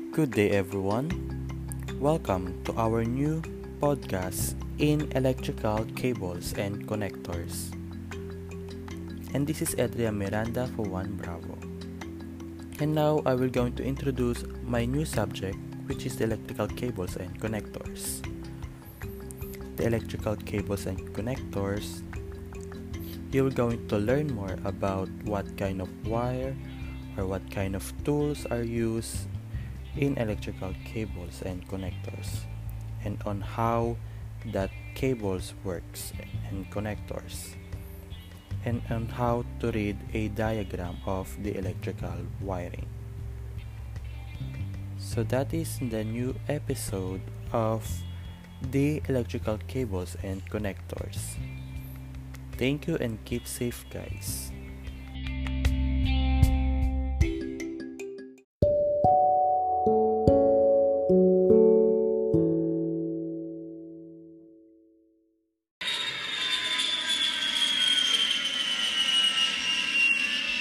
Good day, everyone. Welcome to our new podcast in electrical cables and connectors. And this is Adria Miranda for One Bravo. And now I will going to introduce my new subject, which is the electrical cables and connectors. The electrical cables and connectors, you're going to learn more about what kind of wire or what kind of tools are used in electrical cables and connectors, and on how that cables works and connectors, and on how to read a diagram of the electrical wiring. So that is the new episode of the electrical cables and connectors. Thank you and keep safe, guys.